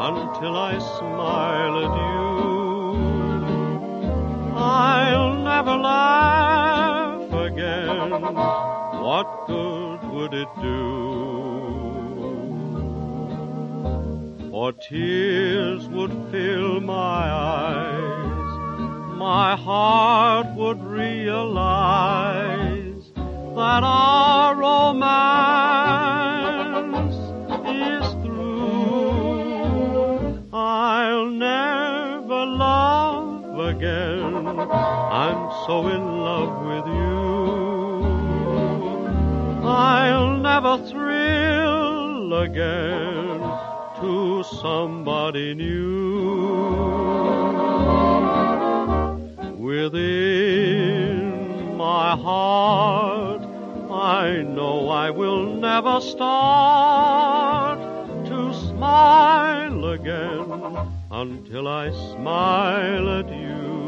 until I smile at you. I'll never laugh again. What good would it do? For tears would fill my eyes. My heart would realize that our romance is through. I'll never love again. I'm so in love with you. I'll never thrill again to somebody new. Within my heart, I know I will never start to smile again until I smile at you.